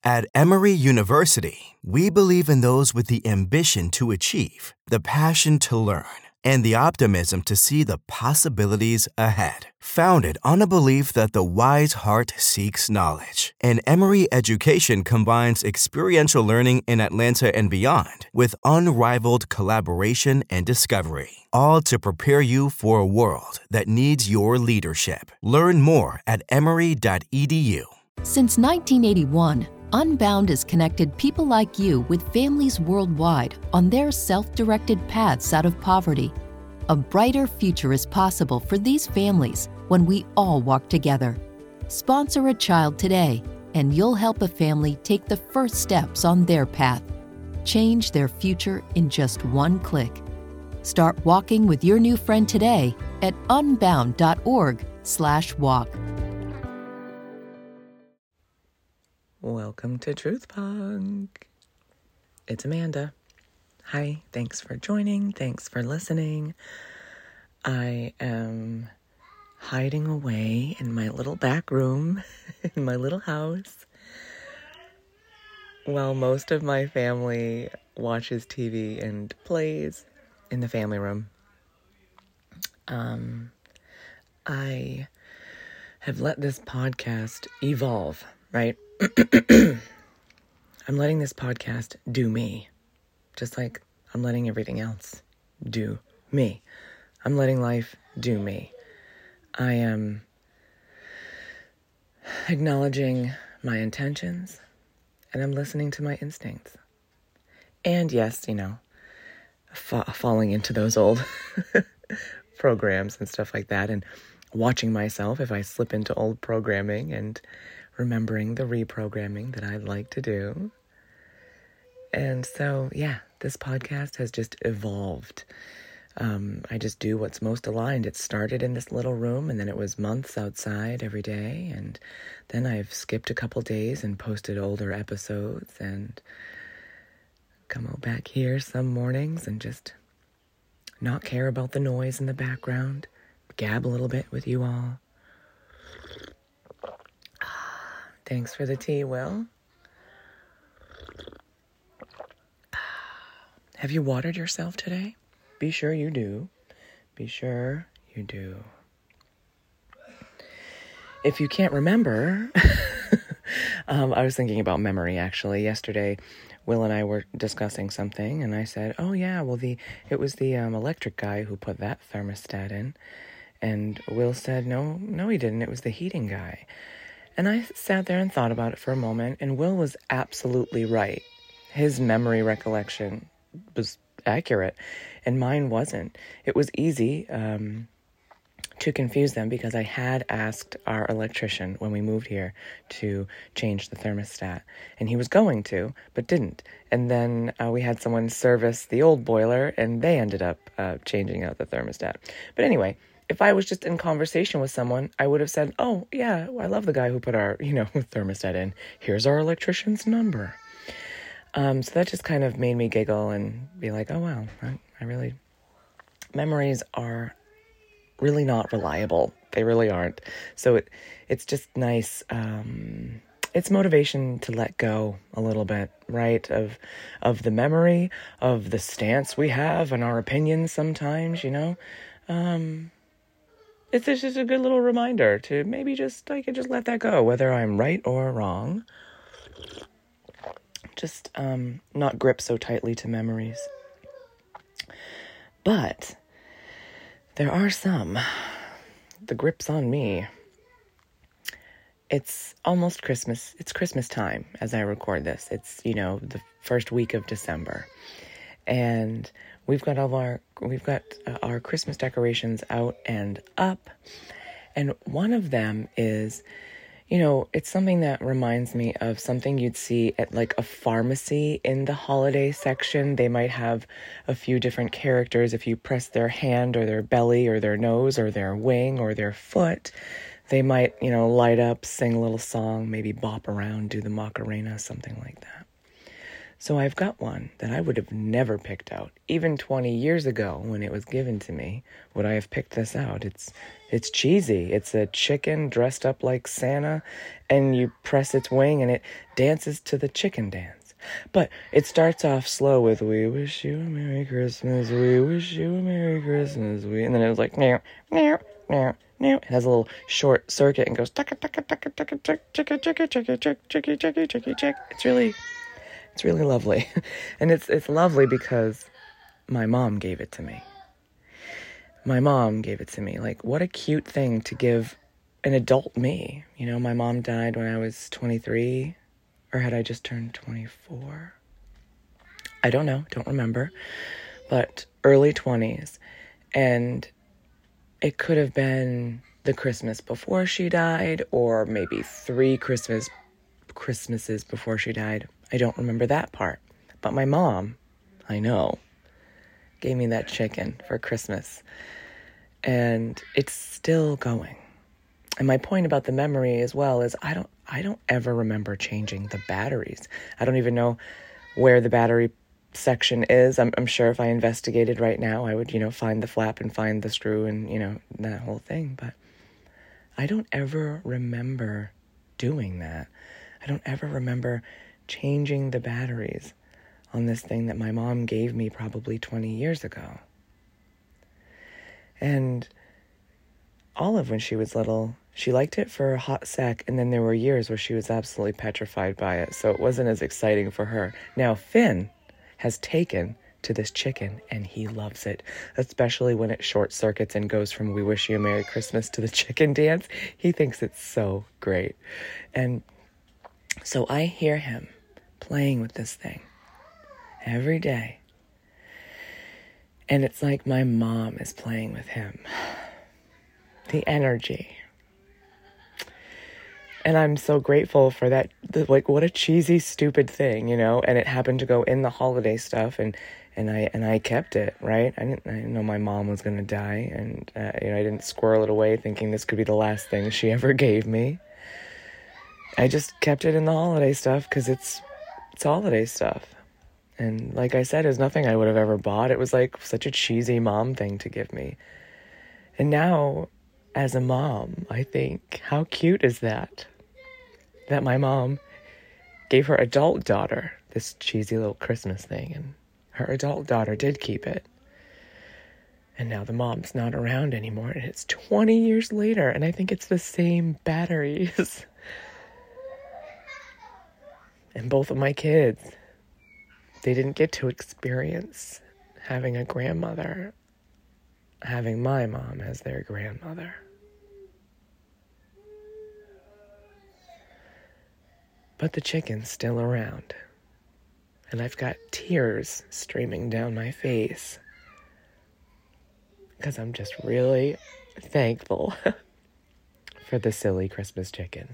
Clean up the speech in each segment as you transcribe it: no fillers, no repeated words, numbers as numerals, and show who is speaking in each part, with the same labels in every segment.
Speaker 1: At Emory University, we believe in those with the ambition to achieve, the passion to learn, and the optimism to see the possibilities ahead. Founded on a belief that the wise heart seeks knowledge, and Emory education combines experiential learning in Atlanta and beyond with unrivaled collaboration and discovery, all to prepare you for a world that needs your leadership. Learn more at emory.edu.
Speaker 2: Since 1981, Unbound has connected people like you with families worldwide on their self-directed paths out of poverty. A brighter future is possible for these families when we all walk together. Sponsor a child today, and you'll help a family take the first steps on their path. Change their future in just one click. Start walking with your new friend today at unbound.org/walk.
Speaker 3: Welcome to Truth Punk. It's Amanda. Hi, thanks for joining. Thanks for listening. I am hiding away in my little back room in my little house while most of my family watches TV and plays in the family room. I have let this podcast evolve, right? I'm letting this podcast do me, just like I'm letting everything else do me. I'm letting life do me. I am acknowledging my intentions, and I'm listening to my instincts. And yes, falling into those old programs and stuff like that, and watching myself if I slip into old programming and remembering the reprogramming that I'd like to do. And so, this podcast has just evolved. I just do what's most aligned. It started in this little room, and then it was months outside every day, and then I've skipped a couple days and posted older episodes, and come out back here some mornings and just not care about the noise in the background, gab a little bit with you all. Thanks for the tea, Will. Have you watered yourself today? Be sure you do. Be sure you do. If you can't remember, I was thinking about memory, actually. Yesterday, Will and I were discussing something, and I said, oh, yeah, well, it was the electric guy who put that thermostat in. And Will said, no, he didn't. It was the heating guy. And I sat there and thought about it for a moment, and Will was absolutely right. His memory recollection was accurate, and mine wasn't. It was easy to confuse them because I had asked our electrician when we moved here to change the thermostat, and he was going to, but didn't. And then we had someone service the old boiler, and they ended up changing out the thermostat. But anyway, if I was just in conversation with someone, I would have said, oh, yeah, I love the guy who put our, thermostat in. Here's our electrician's number. So that just kind of made me giggle and be like, oh, wow, memories are really not reliable. They really aren't. So it's just nice. It's motivation to let go a little bit, right? Of the memory, of the stance we have and our opinions sometimes, It's just a good little reminder to maybe I can just let that go, whether I'm right or wrong. Just not grip so tightly to memories. But there are some. The grip's on me. It's almost Christmas. It's Christmas time as I record this. It's, the first week of December. And we've got our Christmas decorations out and up. And one of them is, it's something that reminds me of something you'd see at like a pharmacy in the holiday section. They might have a few different characters. If you press their hand or their belly or their nose or their wing or their foot, they might, light up, sing a little song, maybe bop around, do the Macarena, something like that. So I've got one that I would have never picked out. Even 20 years ago when it was given to me, would I have picked this out? It's cheesy. It's a chicken dressed up like Santa, and you press its wing and it dances to the chicken dance. But it starts off slow with, we wish you a Merry Christmas, we wish you a Merry Christmas, and then it was like, meow, meow, meow, meow. It has a little short circuit and goes, tucka, tucka, tucka, tucka, tuck, chicka, chicka, chicka, chick, chicky, chicky, chicky, chick. It's really lovely. And it's lovely because my mom gave it to me. My mom gave it to me. Like, what a cute thing to give an adult me. You know, my mom died when I was 23, or had I just turned 24? I don't know, don't remember. But early 20s. And it could have been the Christmas before she died, or maybe 3 Christmases before she died. I don't remember that part. But my mom, I know, gave me that chicken for Christmas. And it's still going. And my point about the memory as well is I don't ever remember changing the batteries. I don't even know where the battery section is. I'm sure if I investigated right now, I would, find the flap and find the screw and, that whole thing. But I don't ever remember doing that. I don't ever remember changing the batteries on this thing that my mom gave me probably 20 years ago. And Olive, when she was little, she liked it for a hot sec, and then there were years where she was absolutely petrified by it, so it wasn't as exciting for her. Now, Finn has taken to this chicken, and he loves it, especially when it short circuits and goes from "We Wish You a Merry Christmas" to the chicken dance. He thinks it's so great. And so I hear him playing with this thing every day. And it's like my mom is playing with him. The energy. And I'm so grateful for that. What a cheesy, stupid thing, And it happened to go in the holiday stuff, and I kept it, right? I didn't know my mom was going to die, and I didn't squirrel it away thinking this could be the last thing she ever gave me. I just kept it in the holiday stuff because it's holiday stuff. And like I said, it was nothing I would have ever bought. It was like such a cheesy mom thing to give me. And now, as a mom, I think, how cute is that? That my mom gave her adult daughter this cheesy little Christmas thing, and her adult daughter did keep it. And now the mom's not around anymore, and it's 20 years later, and I think it's the same batteries. And both of my kids, they didn't get to experience having a grandmother, having my mom as their grandmother. But the chicken's still around. And I've got tears streaming down my face. Because I'm just really thankful for the silly Christmas chicken.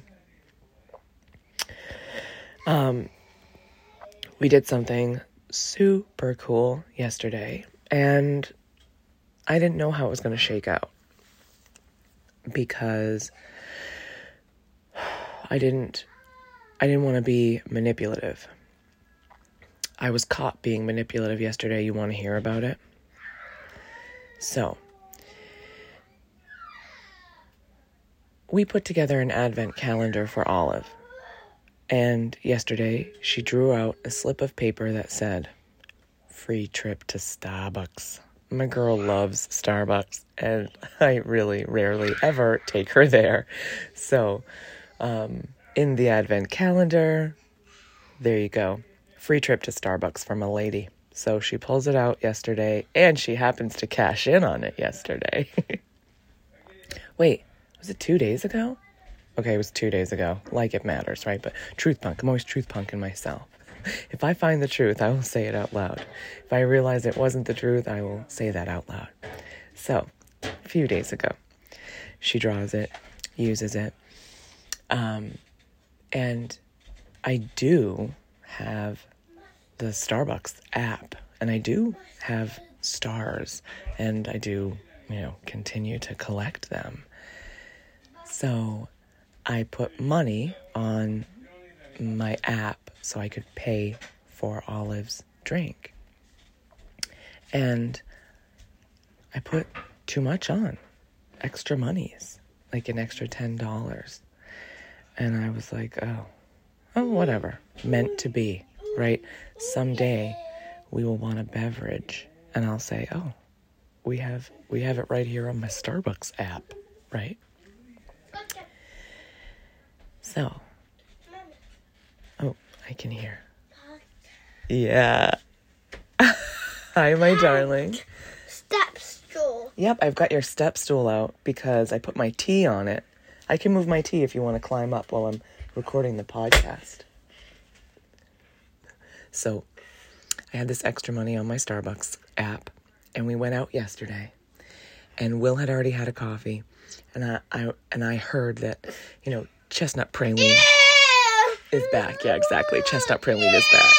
Speaker 3: We did something super cool yesterday, and I didn't know how it was going to shake out because I didn't want to be manipulative. I was caught being manipulative yesterday. You want to hear about it? So, we put together an advent calendar for Olive. And yesterday, she drew out a slip of paper that said, "Free trip to Starbucks." My girl loves Starbucks, and I really rarely ever take her there. So, in the advent calendar, there you go. Free trip to Starbucks from a lady. So she pulls it out yesterday, and she happens to cash in on it yesterday. Wait, was it 2 days ago? Okay, it was 2 days ago. Like it matters, right? But truth punk. I'm always truth punking myself. If I find the truth, I will say it out loud. If I realize it wasn't the truth, I will say that out loud. So, a few days ago, she draws it, uses it. And I do have the Starbucks app, and I do have stars, and I do, continue to collect them. So I put money on my app so I could pay for Olive's drink. And I put too much on, extra monies, like an extra $10. And I was like, oh, whatever, meant to be, right? Someday we will want a beverage, and I'll say, oh, we have it right here on my Starbucks app, right? So, oh, I can hear. Yeah. Hi, my darling.
Speaker 4: Step stool.
Speaker 3: Yep, I've got your step stool out because I put my tea on it. I can move my tea if you want to climb up while I'm recording the podcast. So, I had this extra money on my Starbucks app, and we went out yesterday, and Will had already had a coffee, and I heard that, chestnut praline is back. Yeah, exactly. Chestnut praline is back.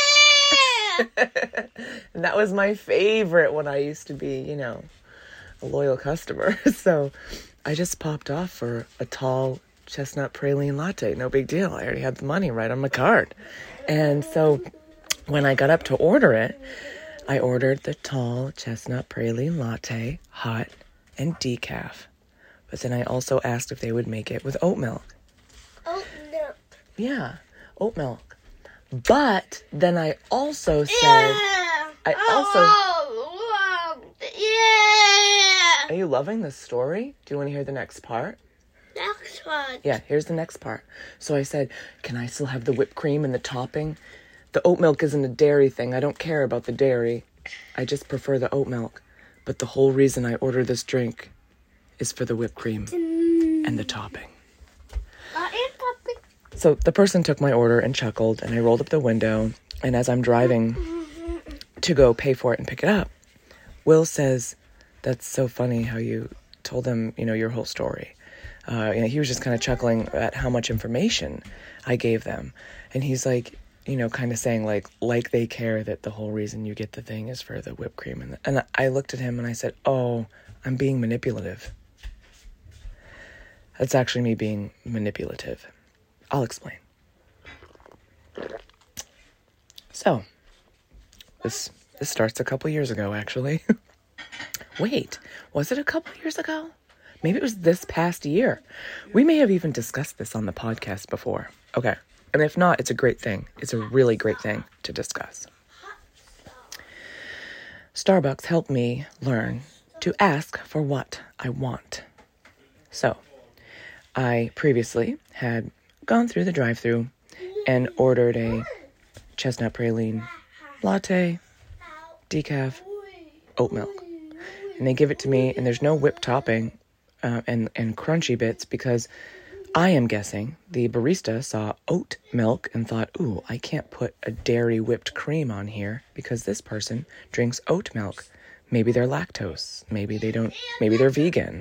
Speaker 3: And that was my favorite when I used to be, a loyal customer. So I just popped off for a tall chestnut praline latte. No big deal. I already had the money right on my card. And so when I got up to order it, I ordered the tall chestnut praline latte, hot and decaf. But then I also asked if they would make it with oat milk.
Speaker 4: Oat milk.
Speaker 3: Yeah, oat milk. But then I also said,
Speaker 4: Yeah.
Speaker 3: Are you loving the story? Do you want to hear the next part?
Speaker 4: Next one.
Speaker 3: Yeah, here's the next part. So I said, can I still have the whipped cream and the topping? The oat milk isn't a dairy thing. I don't care about the dairy. I just prefer the oat milk. But the whole reason I ordered this drink is for the whipped cream and the topping. So the person took my order and chuckled, and I rolled up the window, and as I'm driving to go pay for it and pick it up, Will says, that's so funny how you told them, your whole story. He was just kind of chuckling at how much information I gave them. And he's like, kind of saying like they care that the whole reason you get the thing is for the whipped cream. And I looked at him and I said, oh, I'm being manipulative. That's actually me being manipulative. I'll explain. So, this starts a couple years ago, actually. Wait, was it a couple years ago? Maybe it was this past year. We may have even discussed this on the podcast before. Okay, and if not, it's a great thing. It's a really great thing to discuss. Starbucks helped me learn to ask for what I want. So, I previously had gone through the drive-thru and ordered a chestnut praline latte, decaf, oat milk. And they give it to me, and there's no whipped topping and crunchy bits because I am guessing the barista saw oat milk and thought, ooh, I can't put a dairy whipped cream on here because this person drinks oat milk. Maybe they're lactose. Maybe they're vegan.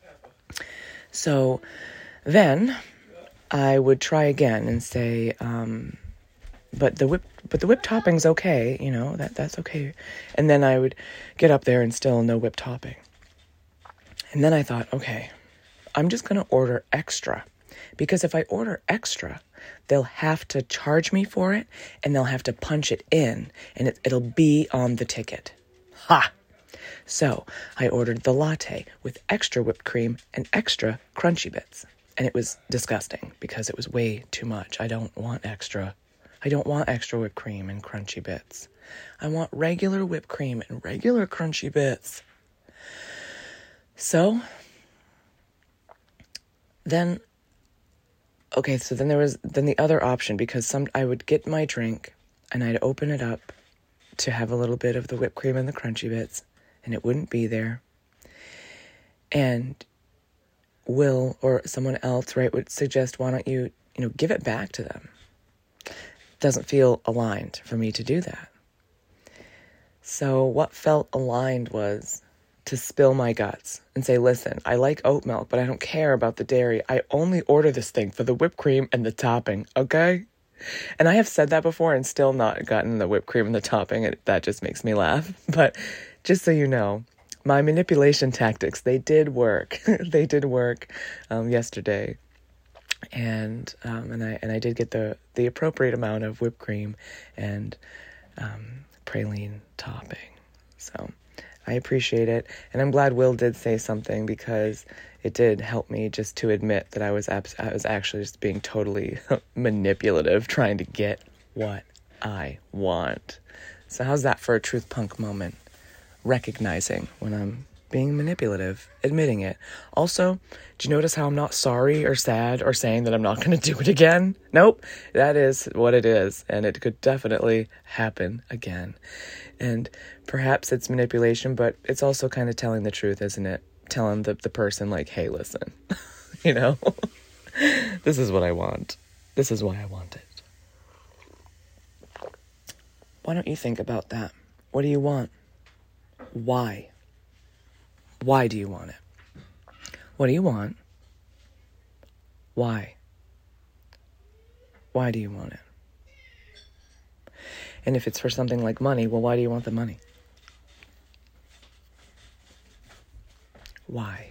Speaker 3: So then I would try again and say, but the whipped topping's okay, that's okay. And then I would get up there and still no whipped topping. And then I thought, okay, I'm just going to order extra. Because if I order extra, they'll have to charge me for it, and they'll have to punch it in, and it'll be on the ticket. Ha! So I ordered the latte with extra whipped cream and extra crunchy bits. And it was disgusting because it was way too much. I don't want extra whipped cream and crunchy bits. I want regular whipped cream and regular crunchy bits. So then there was the other option because I would get my drink and I'd open it up to have a little bit of the whipped cream and the crunchy bits, and it wouldn't be there. And Will or someone else, right, would suggest, why don't you, give it back to them? Doesn't feel aligned for me to do that. So what felt aligned was to spill my guts and say, listen, I like oat milk, but I don't care about the dairy. I only order this thing for the whipped cream and the topping, okay? And I have said that before and still not gotten the whipped cream and the topping, and that just makes me laugh. But just so you know, my manipulation tactics, they did work. They did work yesterday. And I did get the appropriate amount of whipped cream and praline topping. So I appreciate it. And I'm glad Will did say something, because it did help me just to admit that I was actually just being totally manipulative, trying to get what I want. So how's that for a truth punk moment? Recognizing when I'm being manipulative, admitting it. Also, do you notice how I'm not sorry or sad or saying that I'm not going to do it again? Nope, that is what it is, and it could definitely happen again. And perhaps it's manipulation, but it's also kind of telling the truth, isn't it? Telling the person, like, hey, listen, this is what I want. This is why I want it. Why don't you think about that? What do you want? Why? Why do you want it? What do you want? Why? Why do you want it? And if it's for something like money, well, why do you want the money? Why?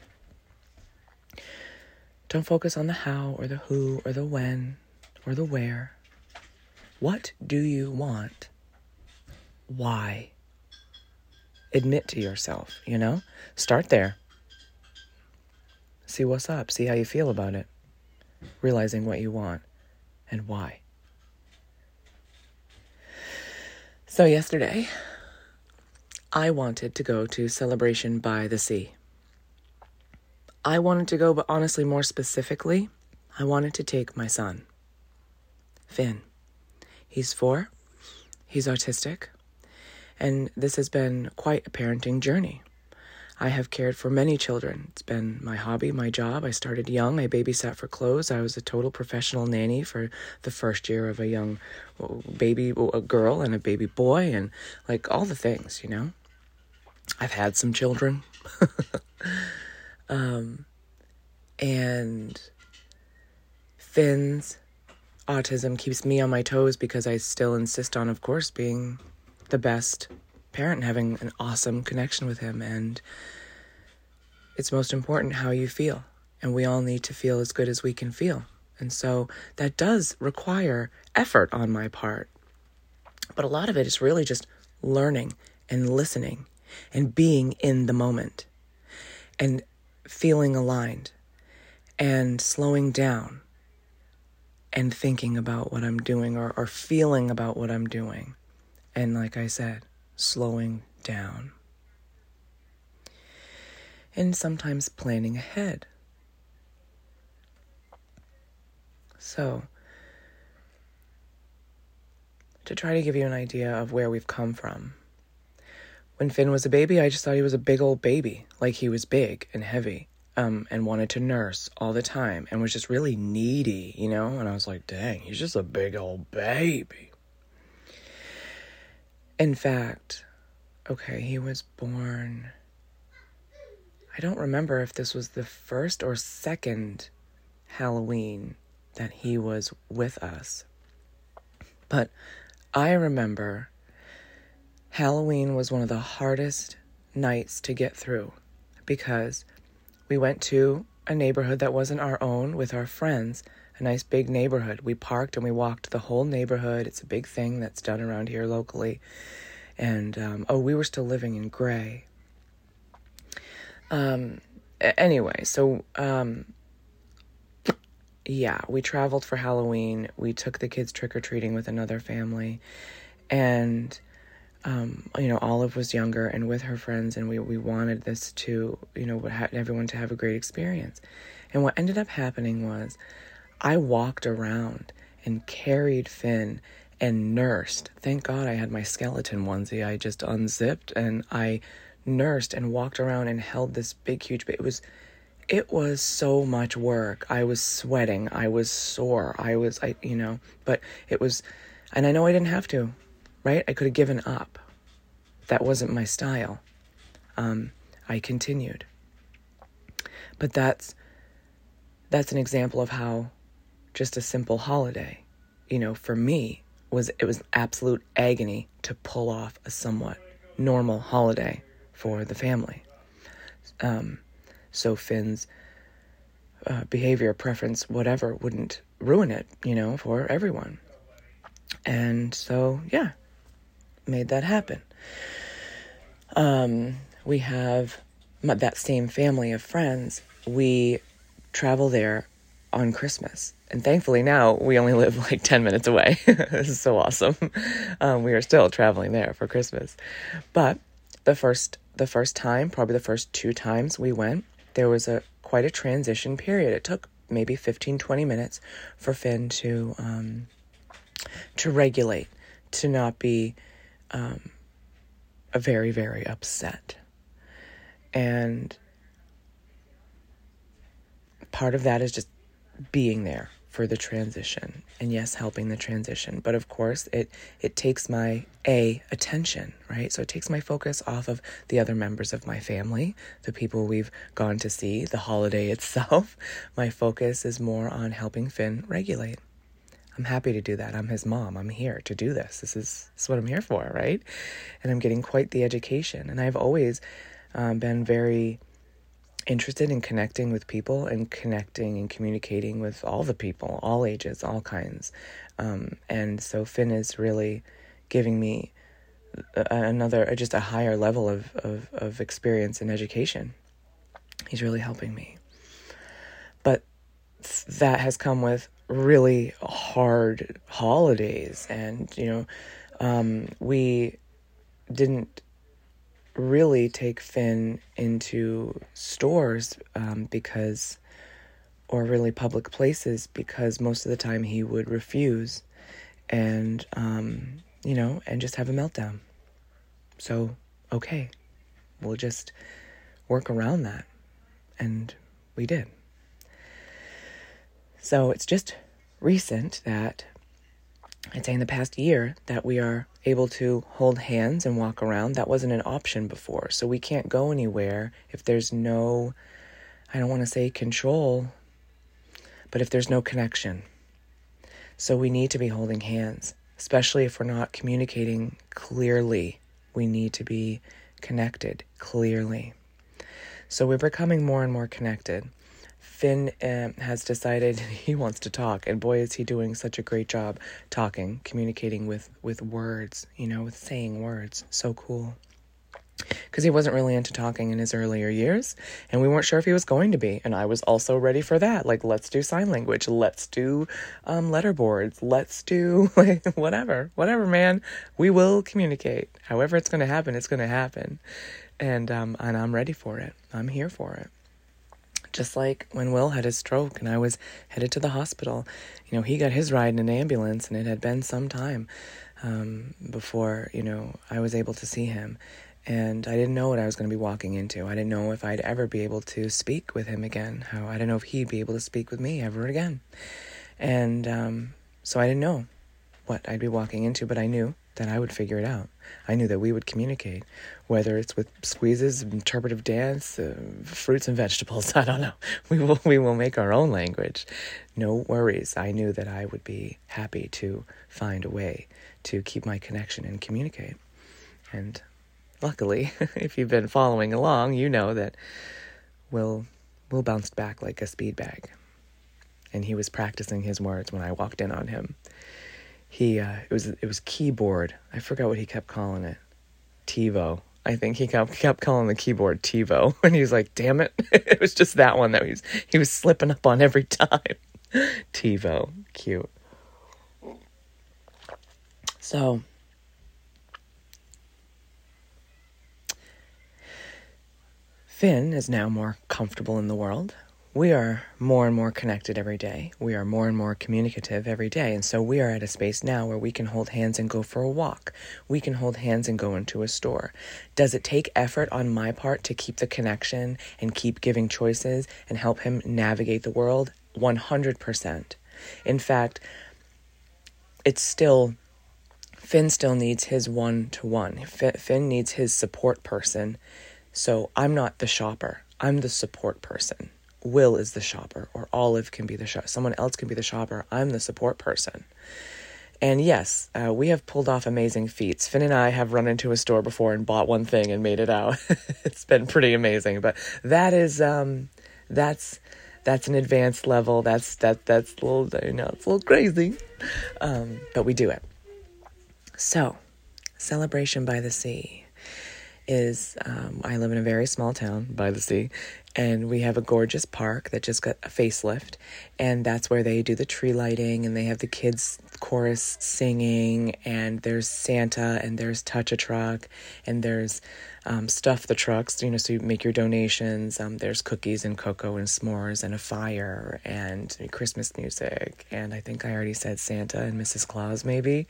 Speaker 3: Don't focus on the how or the who or the when or the where. What do you want? Why? Admit to yourself, Start there. See what's up. See how you feel about it. Realizing what you want and why. So yesterday, I wanted to go to Celebration by the Sea. I wanted to go, but honestly, more specifically, I wanted to take my son, Finn. He's 4. He's autistic. And this has been quite a parenting journey. I have cared for many children. It's been my hobby, my job. I started young. I babysat for clothes. I was a total professional nanny for the first year of a young baby, a girl and a baby boy, and like all the things, I've had some children. And Finn's autism keeps me on my toes, because I still insist on, of course, being the best parent and having an awesome connection with him. And it's most important how you feel. And we all need to feel as good as we can feel. And so that does require effort on my part. But a lot of it is really just learning and listening and being in the moment and feeling aligned and slowing down and thinking about what I'm doing or feeling about what I'm doing. And like I said, slowing down. And sometimes planning ahead. So, to try to give you an idea of where we've come from. When Finn was a baby, I just thought he was a big old baby. Like he was big and heavy, and wanted to nurse all the time, and was just really needy, And I was like, dang, he's just a big old baby. In fact, he was born, I don't remember if this was the first or second Halloween that he was with us. But I remember Halloween was one of the hardest nights to get through, because we went to a neighborhood that wasn't our own with our friends, a nice big neighborhood. We parked and we walked the whole neighborhood. It's a big thing that's done around here locally. And, we were still living in Gray. Anyway, so, we traveled for Halloween. We took the kids trick-or-treating with another family. And, Olive was younger and with her friends, and we wanted this to, everyone to have a great experience. And what ended up happening was I walked around and carried Finn and nursed. Thank God I had my skeleton onesie. I just unzipped and I nursed and walked around and held this big, huge baby. It was so much work. I was sweating. I was sore. But it was, and I know I didn't have to, right? I could have given up. That wasn't my style. I continued. But that's an example of how just a simple holiday, for me, it was absolute agony to pull off a somewhat normal holiday for the family. So Finn's behavior, preference, whatever, wouldn't ruin it, for everyone. And so, made that happen. We have that same family of friends. We travel there on Christmas. And thankfully now we only live like 10 minutes away. This is so awesome. We are still traveling there for Christmas. But the first time, probably the first 2 times we went, there was quite a transition period. It took maybe 15, 20 minutes for Finn to regulate, to not be very, very upset. And part of that is just being there for the transition, and yes, helping the transition. But of course, it takes my attention, right? So it takes my focus off of the other members of my family, the people we've gone to see, the holiday itself. My focus is more on helping Finn regulate. I'm happy to do that. I'm his mom. I'm here to do this. This is what I'm here for, right? And I'm getting quite the education. And I've always been very interested in connecting with people and connecting and communicating with all the people, all ages, all kinds. And so Finn is really giving me just a higher level of experience and education. He's really helping me. But that has come with really hard holidays. And, we didn't really take Finn into stores or really public places, because most of the time he would refuse and just have a meltdown. So, okay, we'll just work around that. And we did. So it's just recent that, I'd say in the past year, that we are able to hold hands and walk around. That wasn't an option before. So we can't go anywhere if there's no, I don't want to say control, but if there's no connection. So we need to be holding hands, especially if we're not communicating clearly. We need to be connected clearly. So we're becoming more and more connected. Finn has decided he wants to talk, and boy, is he doing such a great job talking, communicating with words, with saying words. So cool. Because he wasn't really into talking in his earlier years, and we weren't sure if he was going to be, and I was also ready for that. Like, let's do sign language, let's do letterboards, let's do whatever, man. We will communicate. However it's going to happen, it's going to happen. And I'm ready for it. I'm here for it. Just like when Will had his stroke and I was headed to the hospital, he got his ride in an ambulance, and it had been some time before, I was able to see him. And I didn't know what I was going to be walking into. I didn't know if I'd ever be able to speak with him again. I didn't know if he'd be able to speak with me ever again. And so I didn't know what I'd be walking into, but I knew that I would figure it out. I knew that we would communicate, whether it's with squeezes, interpretive dance, fruits and vegetables. I don't know. We will make our own language. No worries. I knew that I would be happy to find a way to keep my connection and communicate. And luckily, if you've been following along, you know that Will bounced back like a speed bag. And he was practicing his words when I walked in on him. It was keyboard. I forgot what he kept calling it. TiVo. I think he kept calling the keyboard TiVo. And he was like, damn it. It was just that one that he was slipping up on every time. TiVo. Cute. So, Finn is now more comfortable in the world. We are more and more connected every day. We are more and more communicative every day. And so we are at a space now where we can hold hands and go for a walk. We can hold hands and go into a store. Does it take effort on my part to keep the connection and keep giving choices and help him navigate the world? 100%. In fact, Finn still needs his one-to-one. Finn needs his support person. So I'm not the shopper. I'm the support person. Will is the shopper, or Olive can be the shopper. Someone else can be the shopper. I'm the support person. And yes, we have pulled off amazing feats. Finn and I have run into a store before and bought one thing and made it out. It's been pretty amazing. But that is that's an advanced level. That's a little, it's a little crazy. But we do it. So Celebration by the Sea is, I live in a very small town by the sea, and we have a gorgeous park that just got a facelift, and that's where they do the tree lighting, and they have the kids chorus singing, and there's Santa, and there's Touch a Truck, and there's Stuff the Trucks, so you make your donations. There's cookies and cocoa and s'mores and a fire and Christmas music, and I think I already said Santa and Mrs. Claus maybe.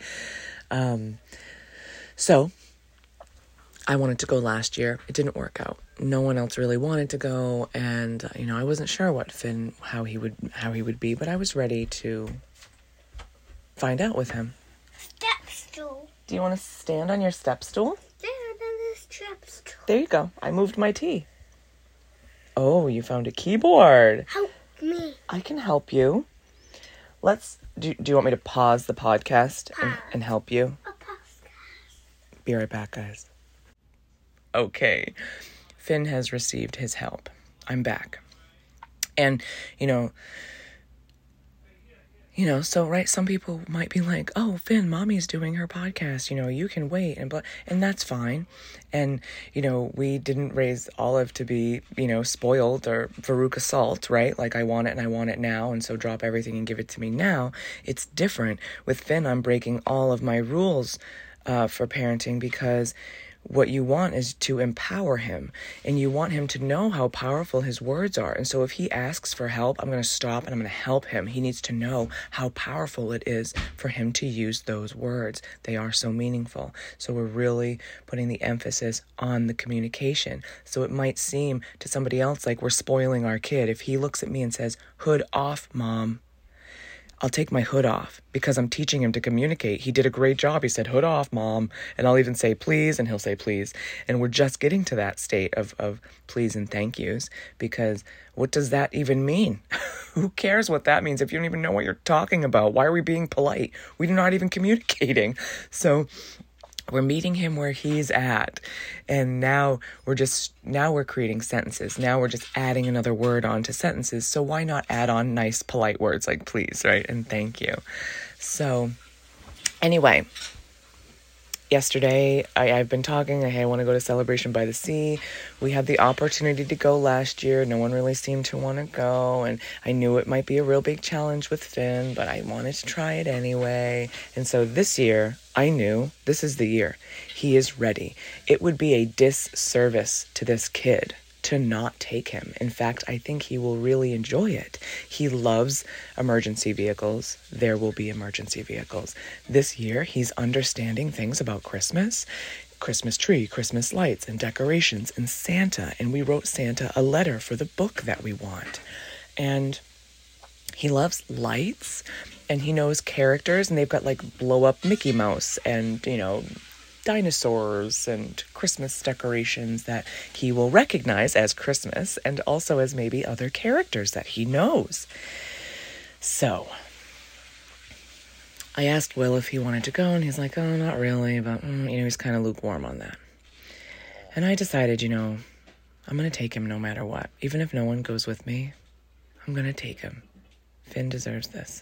Speaker 3: So I wanted to go last year. It didn't work out. No one else really wanted to go, and I wasn't sure what Finn, how he would be, but I was ready to find out with him.
Speaker 4: Step stool.
Speaker 3: Do you want to stand on your step stool?
Speaker 4: Stand on the step stool.
Speaker 3: There you go. I moved my tea. Oh, you found a keyboard.
Speaker 4: Help me.
Speaker 3: I can help you. Do you want me to pause the podcast and help you?
Speaker 4: A podcast.
Speaker 3: Be right back, guys. Okay, Finn has received his help. I'm back. And, so, right, some people might be like, oh, Finn, mommy's doing her podcast, you can wait, and that's fine. And, we didn't raise Olive to be, spoiled or Veruca Salt, right? Like, I want it and I want it now, and so drop everything and give it to me now. It's different. With Finn, I'm breaking all of my rules for parenting, because what you want is to empower him, and you want him to know how powerful his words are. And so if he asks for help, I'm going to stop and I'm going to help him. He needs to know how powerful it is for him to use those words. They are so meaningful. So we're really putting the emphasis on the communication. So it might seem to somebody else like we're spoiling our kid. If he looks at me and says, "Hood off, Mom," I'll take my hood off, because I'm teaching him to communicate. He did a great job. He said, "Hood off, Mom." And I'll even say please, and he'll say please. And we're just getting to that state of please and thank yous, because what does that even mean? Who cares what that means if you don't even know what you're talking about? Why are we being polite? We're not even communicating. So we're meeting him where he's at. And now we're creating sentences. Now we're just adding another word onto sentences. So why not add on nice, polite words like please, right? And thank you. So anyway, yesterday I've been talking. Hey, I want to go to Celebration by the Sea. We had the opportunity to go last year. No one really seemed to want to go. And I knew it might be a real big challenge with Finn, but I wanted to try it anyway. And so this year, I knew this is the year. He is ready. It would be a disservice to this kid to not take him. In fact, I think he will really enjoy it. He loves emergency vehicles. There will be emergency vehicles. This year, he's understanding things about Christmas tree, Christmas lights, and decorations, and Santa. And we wrote Santa a letter for the book that we want. And he loves lights, and he knows characters, and they've got like blow up Mickey Mouse and, dinosaurs and Christmas decorations that he will recognize as Christmas, and also as maybe other characters that he knows. So I asked Will if he wanted to go, and he's like, oh, not really, but he's kind of lukewarm on that. And I decided, I'm going to take him no matter what. Even if no one goes with me, I'm going to take him. Finn deserves this.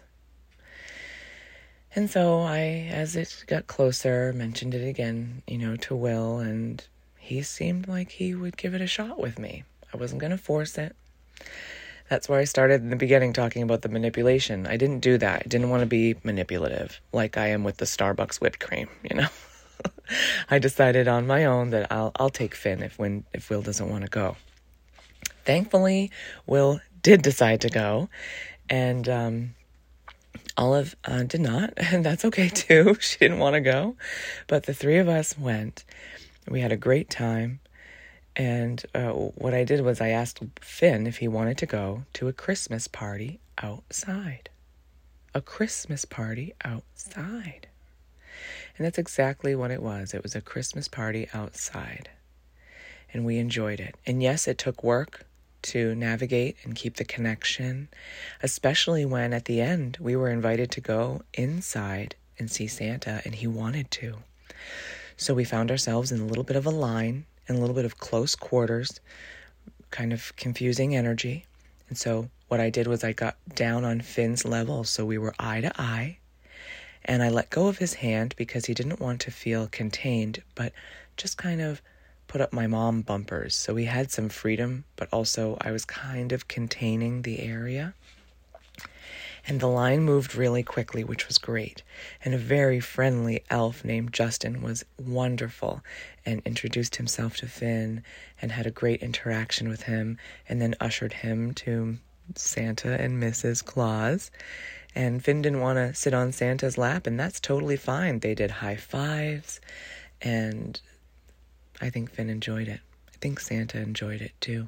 Speaker 3: And so I, as it got closer, mentioned it again, to Will, and he seemed like he would give it a shot with me. I wasn't going to force it. That's where I started in the beginning talking about the manipulation. I didn't do that. I didn't want to be manipulative like I am with the Starbucks whipped cream, I decided on my own that I'll take Finn if Will doesn't want to go. Thankfully, Will did decide to go, and Olive did not, and that's okay too. She didn't want to go, but the three of us went. We had a great time, and what I did was I asked Finn if he wanted to go to a Christmas party outside. A Christmas party outside. And that's exactly what it was. It was a Christmas party outside, and we enjoyed it. And yes, it took work to navigate and keep the connection, especially when at the end we were invited to go inside and see Santa, and he wanted to. So we found ourselves in a little bit of a line and a little bit of close quarters, kind of confusing energy. And so what I did was I got down on Finn's level, so we were eye to eye, And I let go of his hand because he didn't want to feel contained, but just kind of put up my mom bumpers. So we had some freedom, but also I was kind of containing the area. And the line moved really quickly, which was great. And a very friendly elf named Justin was wonderful and introduced himself to Finn and had a great interaction with him and then ushered him to Santa and Mrs. Claus. And Finn didn't want to sit on Santa's lap, and that's totally fine. They did high fives, and I think Finn enjoyed it. I think Santa enjoyed it too.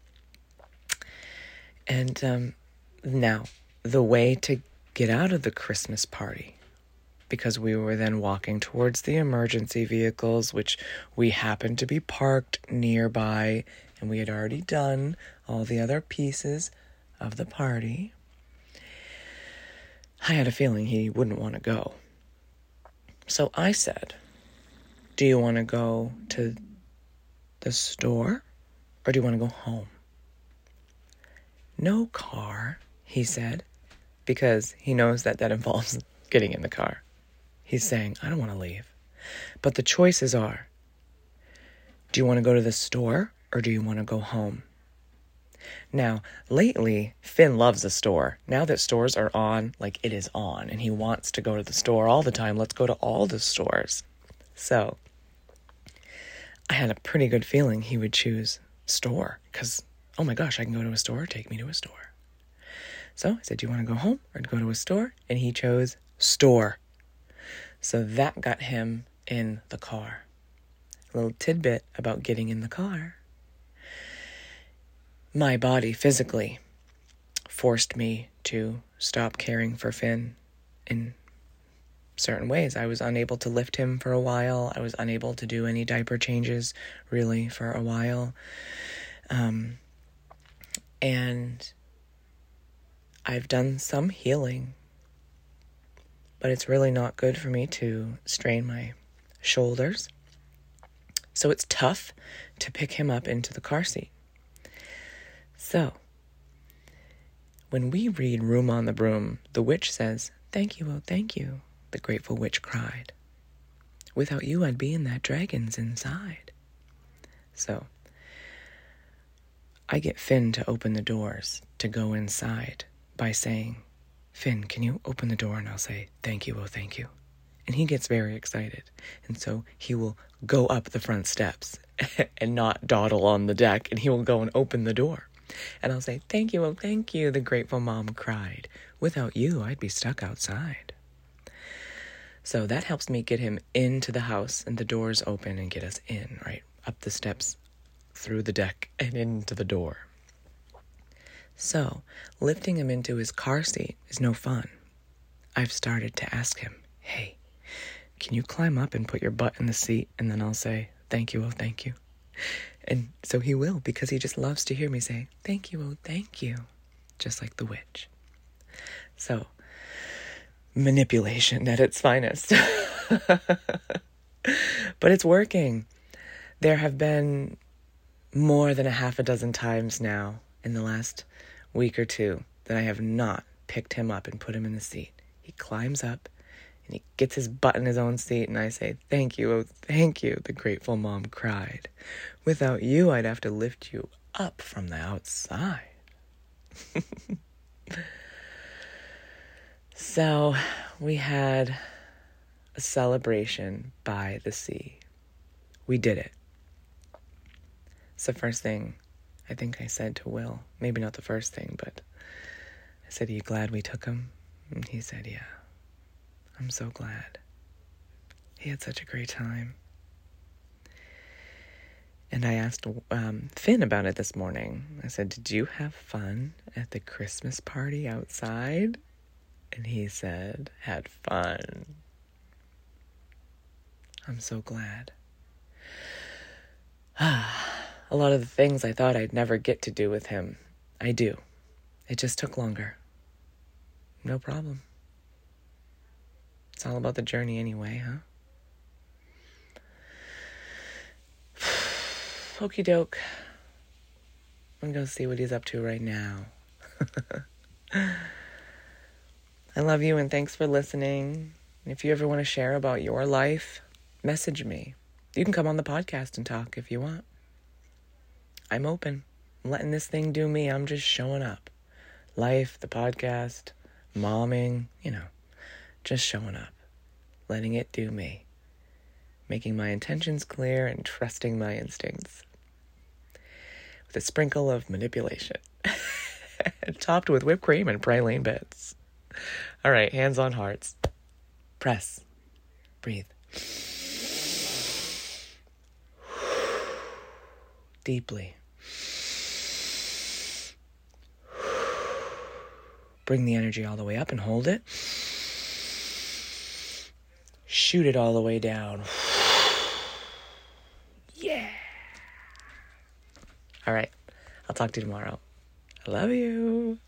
Speaker 3: And now, the way to get out of the Christmas party, because we were then walking towards the emergency vehicles, which we happened to be parked nearby, and we had already done all the other pieces of the party. I had a feeling he wouldn't want to go. So I said, do you want to go to the store or do you want to go home? No car, he said, because he knows that involves getting in the car. He's saying, I don't want to leave. But the choices are, do you want to go to the store or do you want to go home? Now, lately, Finn loves the store. Now that stores are on, like it is on, and he wants to go to the store all the time. Let's go to all the stores. So, I had a pretty good feeling he would choose store, because, oh my gosh, I can go to a store, take me to a store. So, I said, do you want to go home or go to a store? And he chose store. So that got him in the car. A little tidbit about getting in the car. My body physically forced me to stop caring for Finn in certain ways. I was unable to lift him for a while. I was unable to do any diaper changes, really, for a while. And I've done some healing, but it's really not good for me to strain my shoulders. So it's tough to pick him up into the car seat. So, when we read Room on the Broom, the witch says, "Thank you, oh thank you," the grateful witch cried. "Without you, I'd be in that dragon's inside." So, I get Finn to open the doors to go inside by saying, "Finn, can you open the door?" And I'll say, "Thank you, oh thank you." And he gets very excited. And so he will go up the front steps and not dawdle on the deck, and he will go and open the door. And I'll say, "Thank you, oh thank you," the grateful mom cried. "Without you, I'd be stuck outside." So that helps me get him into the house and the doors open and get us in, right? Up the steps, through the deck, and into the door. So, lifting him into his car seat is no fun. I've started to ask him, "Hey, can you climb up and put your butt in the seat?" And then I'll say, "Thank you, oh thank you." And so he will, because he just loves to hear me say, "Thank you, oh thank you," just like the witch. So, manipulation at its finest. But it's working. There have been more than a half a dozen times now in the last week or two that I have not picked him up and put him in the seat. He climbs up and he gets his butt in his own seat, and I say, "Thank you, oh thank you," the grateful mom cried. "Without you, I'd have to lift you up from the outside." So we had a celebration by the sea. We did it. It's the first thing I think I said to Will. Maybe not the first thing, but I said, "Are you glad we took him?" And he said, "Yeah, I'm so glad. He had such a great time." And I asked Finn about it this morning. I said, "Did you have fun at the Christmas party outside?" And he said, "Had fun." I'm so glad. A lot of the things I thought I'd never get to do with him, I do. It just took longer. No problem. It's all about the journey anyway, huh? Okie doke. I'm gonna go see what he's up to right now. I love you and thanks for listening. And if you ever want to share about your life, message me. You can come on the podcast and talk if you want. I'm open. I'm letting this thing do me. I'm just showing up. Life, the podcast, momming, just showing up. Letting it do me. Making my intentions clear and trusting my instincts. With a sprinkle of manipulation. Topped with whipped cream and praline bits. All right, hands on hearts. Press. Breathe. Deeply. Bring the energy all the way up and hold it. Shoot it all the way down. Yeah. All right. I'll talk to you tomorrow. I love you.